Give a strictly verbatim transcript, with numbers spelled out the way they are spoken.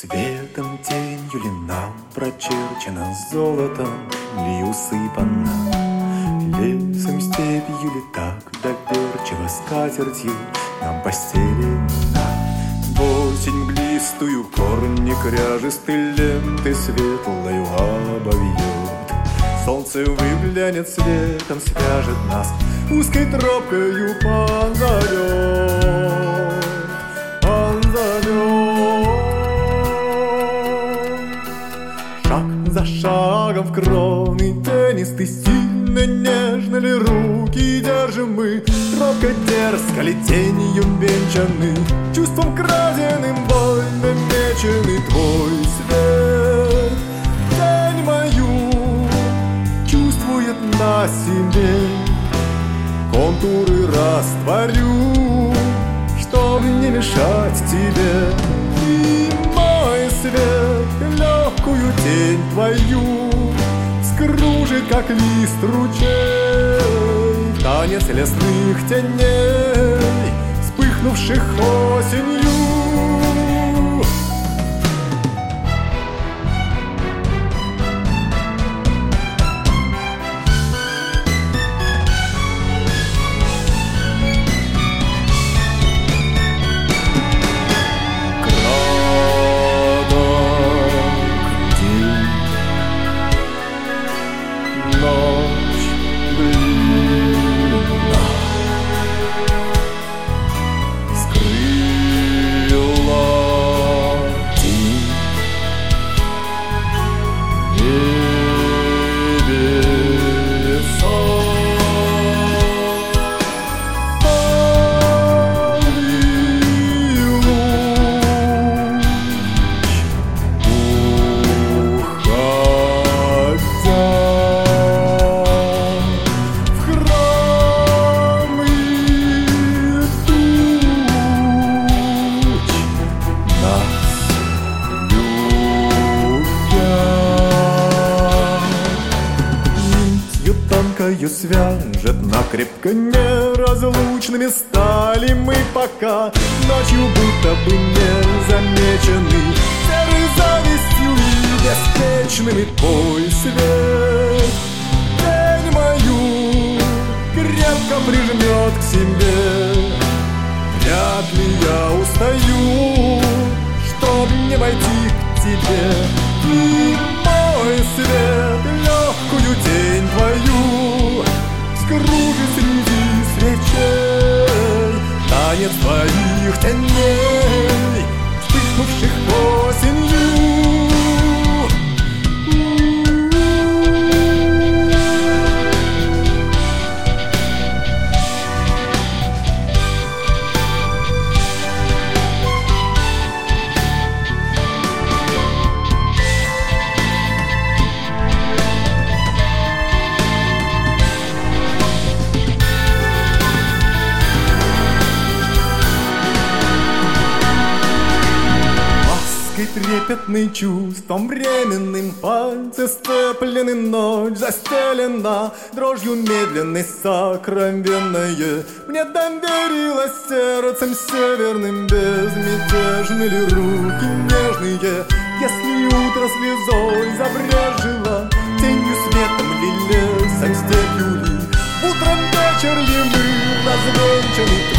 Светом, тенью ли нам прочерчена, золотом ли усыпана, лесом, степью ли так доверчиво, скатертью нам постелена. В осень мглистую корни кряжестой ленты светлою обовьет. Солнце выглянет светом, свяжет нас, узкой тропкою позовет, позовет. Шаг за шагом в кроны тенисты, сильно, нежно ли руки держим мы, робко, дерзко ли тенью венчаны, чувством краденым больно меченый твой свет. Тень мою чувствует на себе, контуры растворю, чтоб не мешать тебе. И мой свет легкую тень твою скружит, как лист ручей, танец лесных теней, вспыхнувших осенью. Тонкою свяжет накрепко неразлучными стали мы пока, ночью будто бы не замечены, серой завистью и беспечными твой свет. Тень мою крепко прижмет к себе, вряд ли я устаю, чтоб не войти к тебе. И мой свет легкую тень твою скружит среди свечей, танец твоих теней, вспыхнувших осенью. Трепетный чувством временным, пальцы сцеплены, ночь застелена дрожью медленной, сокровенное. Мне доверилось сердцем северным, безмятежны ли руки нежные. Если утро слезой забрежило, тенью, светом ли, лесом, степью ли, утром вечер ли мы, развенчанный